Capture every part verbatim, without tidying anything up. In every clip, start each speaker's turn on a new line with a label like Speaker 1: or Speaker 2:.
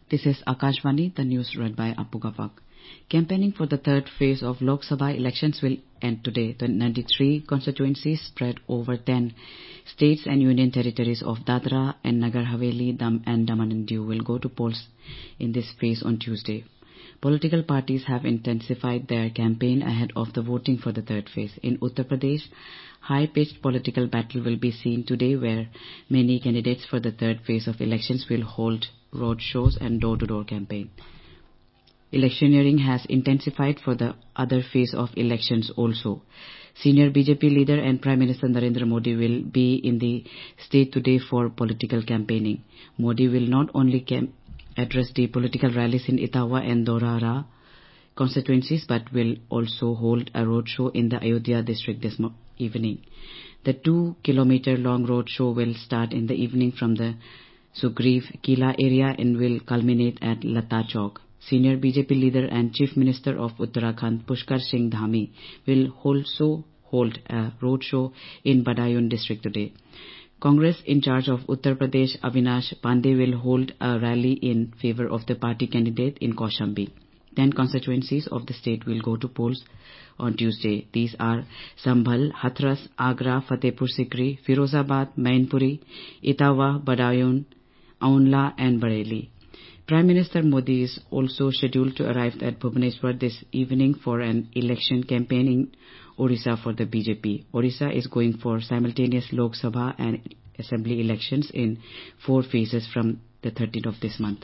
Speaker 1: This is Akashvani, the news read by Appu Gavak. Campaigning for the third phase of Lok Sabha elections will end today. The ninety-three constituencies spread over ten states and union territories of Dadra and Nagar Haveli, Dam and Daman and Diu will go to polls in this phase on Tuesday. Political parties have intensified their campaign ahead of the voting for the third phase. In Uttar Pradesh, high-pitched political battle will be seen today where many candidates for the third phase of elections will hold road shows and door-to-door campaign. Electioneering has intensified for the other phase of elections also. Senior B J P leader and Prime Minister Narendra Modi will be in the state today for political campaigning. Modi will not only cam- address the political rallies in Etawah and Dorara constituencies but will also hold a road show in the Ayodhya district this mo- evening. The two kilometer long road show will start in the evening from the Sugriv Kila area and will culminate at Lata Chowk. Senior B J P leader and Chief Minister of Uttarakhand Pushkar Singh Dhami will also hold a road show in Badaun district today. Congress in charge of Uttar Pradesh Avinash Pandey will hold a rally in favour of the party candidate in Kaushambi. Ten constituencies of the state will go to polls on Tuesday. These are Sambhal, Hathras, Agra, Fatehpur Sikri, Firozabad, Mainpuri, Etawah, Badaun, Aunla and Bareilly. Prime Minister Modi is also scheduled to arrive at Bhubaneswar this evening for an election campaign in Odisha for the B J P. Odisha is going for simultaneous Lok Sabha and Assembly elections in four phases from the thirteenth of this month.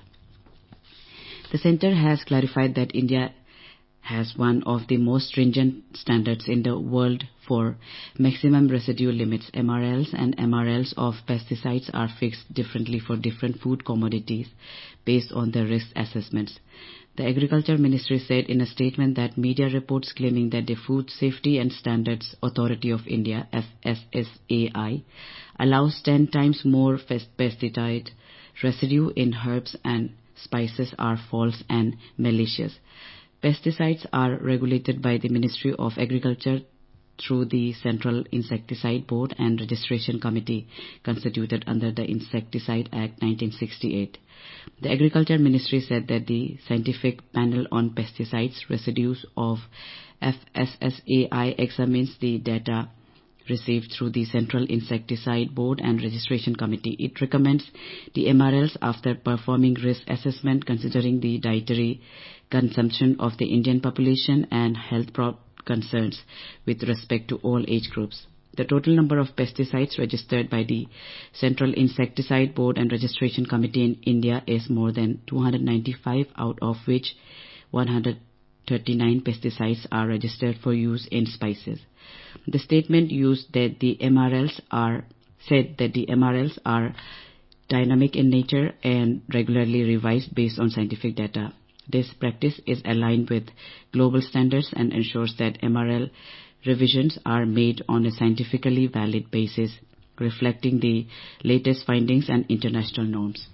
Speaker 1: The centre has clarified that India has one of the most stringent standards in the world for maximum residue limits. M R Ls and M R Ls of pesticides are fixed differently for different food commodities based on the risk assessments. The Agriculture Ministry said in a statement that media reports claiming that the Food Safety and Standards Authority of India, F S S A I, allows ten times more pesticide residue in herbs and spices are false and malicious. Pesticides are regulated by the Ministry of Agriculture through the Central Insecticide Board and Registration Committee constituted under the Insecticide Act nineteen sixty-eight. The Agriculture Ministry said that the Scientific Panel on Pesticides Residues of F S S A I examines the data received through the Central Insecticide Board and Registration Committee. It recommends the M R Ls after performing risk assessment considering the dietary consumption of the Indian population and health pro- concerns with respect to all age groups. The total number of pesticides registered by the Central Insecticide Board and Registration Committee in India is more than two hundred ninety-five, out of which one hundred thirty-nine pesticides are registered for use in spices. The statement used that the M R Ls are said that the M R Ls are dynamic in nature and regularly revised based on scientific data. This practice is aligned with global standards and ensures that M R L revisions are made on a scientifically valid basis, reflecting the latest findings and international norms.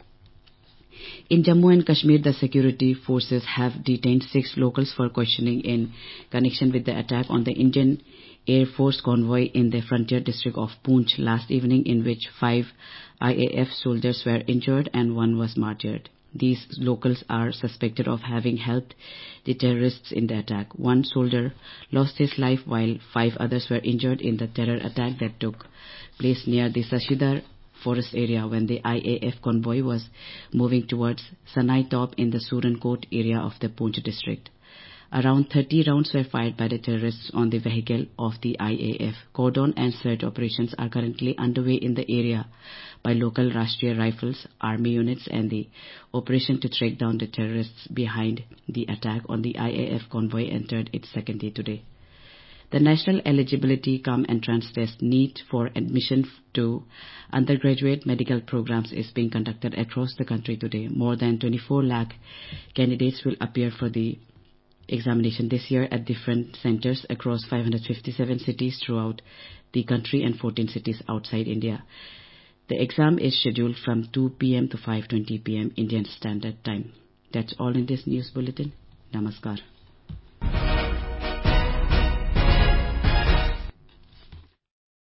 Speaker 1: In Jammu and Kashmir, the security forces have detained six locals for questioning in connection with the attack on the Indian Air Force convoy in the frontier district of Poonch last evening, in which five I A F soldiers were injured and one was martyred. These locals are suspected of having helped the terrorists in the attack. One soldier lost his life while five others were injured in the terror attack that took place near the Sashidar forest area when the I A F convoy was moving towards Sanai Top in the Surankot area of the Poonch district. Around thirty rounds were fired by the terrorists on the vehicle of the I A F. Cordon and search operations are currently underway in the area by local Rashtriya Rifles, army units, and the operation to track down the terrorists behind the attack on the I A F convoy entered its second day today. The National Eligibility Cum Entrance Test NEET for admission to undergraduate medical programs is being conducted across the country today. More than twenty-four lakh candidates will appear for the examination this year at different centres across five hundred fifty-seven cities throughout the country and fourteen cities outside India. The exam is scheduled from two p m to five twenty p m Indian Standard Time. That's all in this news bulletin. Namaskar.